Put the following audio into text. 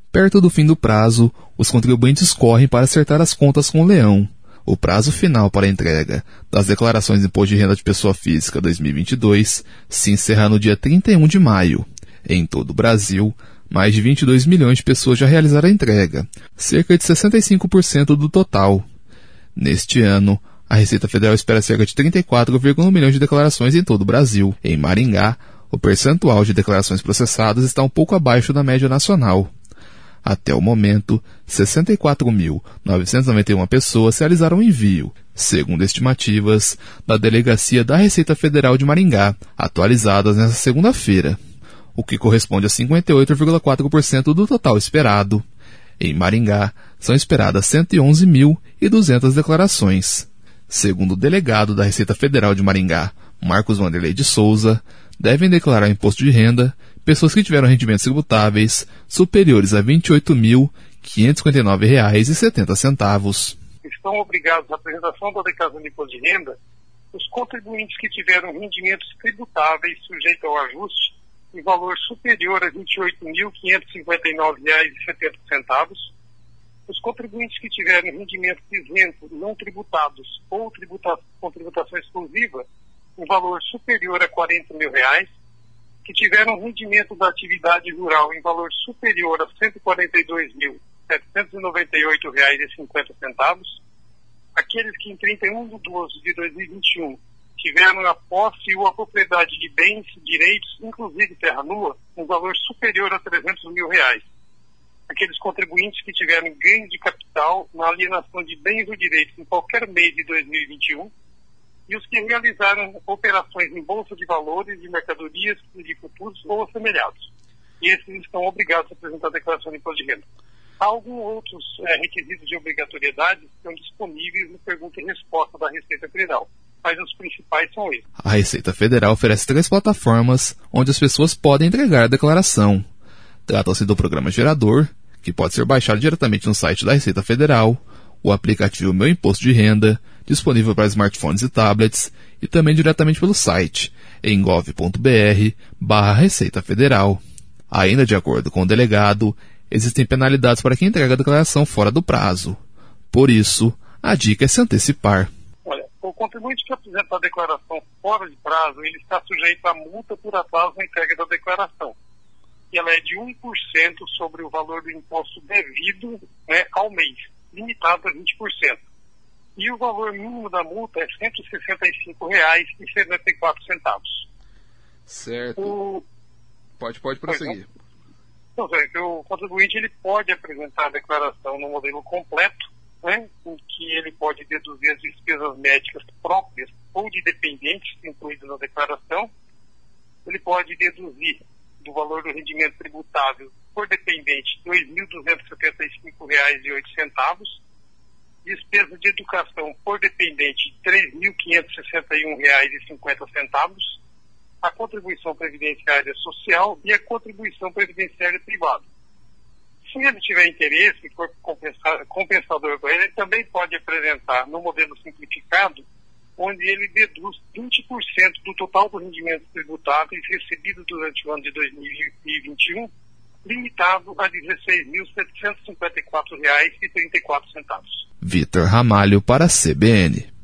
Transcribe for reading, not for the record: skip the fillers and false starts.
Perto do fim do prazo, os contribuintes correm para acertar as contas com o leão. O prazo final para a entrega das declarações de Imposto de Renda de Pessoa Física 2022 se encerra no dia 31 de maio. Em todo o Brasil, mais de 22 milhões de pessoas já realizaram a entrega, cerca de 65% do total. Neste ano, a Receita Federal espera cerca de 34,1 milhões de declarações em todo o Brasil. Em Maringá, o percentual de declarações processadas está um pouco abaixo da média nacional. Até o momento, 64.991 pessoas realizaram o envio, segundo estimativas da Delegacia da Receita Federal de Maringá, atualizadas nesta segunda-feira, o que corresponde a 58,4% do total esperado. Em Maringá, são esperadas 111.200 declarações. Segundo o delegado da Receita Federal de Maringá, Marcos Wanderley de Souza, devem declarar imposto de renda pessoas que tiveram rendimentos tributáveis superiores a R$ 28.559,70. Estão obrigados à apresentação da declaração de imposto de renda os contribuintes que tiveram rendimentos tributáveis sujeitos ao ajuste em valor superior a R$ 28.559,70, os contribuintes que tiverem rendimentos isentos não tributados ou com tributação exclusiva em valor superior a R$ 40 mil, que tiveram rendimento da atividade rural em valor superior a R$ 142.798,50, aqueles que em 31 de 12 de 2021 tiveram a posse ou a propriedade de bens, direitos, inclusive terra nua, em valor superior a R$ 300 mil, aqueles contribuintes que tiveram ganho de capital na alienação de bens ou direitos em qualquer mês de 2021, e os que realizaram operações em bolsa de valores, de mercadorias, de futuros ou assemelhados. E esses estão obrigados a apresentar a declaração de imposto de renda. Há alguns outros requisitos de obrigatoriedade que estão disponíveis no pergunta e resposta da Receita Federal, mas os principais são esses. A Receita Federal oferece 3 plataformas onde as pessoas podem entregar a declaração. Trata-se do Programa Gerador, que pode ser baixado diretamente no site da Receita Federal, o aplicativo Meu Imposto de Renda, disponível para smartphones e tablets, e também diretamente pelo site, em gov.br/Receita Federal. Ainda de acordo com o delegado, existem penalidades para quem entrega a declaração fora do prazo. Por isso, a dica é se antecipar. Olha, o contribuinte que apresenta a declaração fora de prazo, ele está sujeito a multa por atraso na entrega da declaração. E ela é de 1% sobre o valor do imposto devido, ao mês, limitado a 20%. E o valor mínimo da multa é R$ 165,74. Certo. Pode prosseguir. Então, o contribuinte ele pode apresentar a declaração no modelo completo, em que ele pode deduzir as despesas médicas próprias ou de dependentes incluídas na declaração. Ele pode deduzir do valor do rendimento tributável por dependente R$ 2.275,08, despesa de educação por dependente R$ 3.561,50, a contribuição previdenciária social e a contribuição previdenciária privada. Se ele tiver interesse e for compensador com ele também pode apresentar no modelo simplificado, onde ele deduz 20% do total do rendimento tributável recebido durante o ano de 2021, limitado a R$ 16.754,34. Vitor Ramalho para a CBN.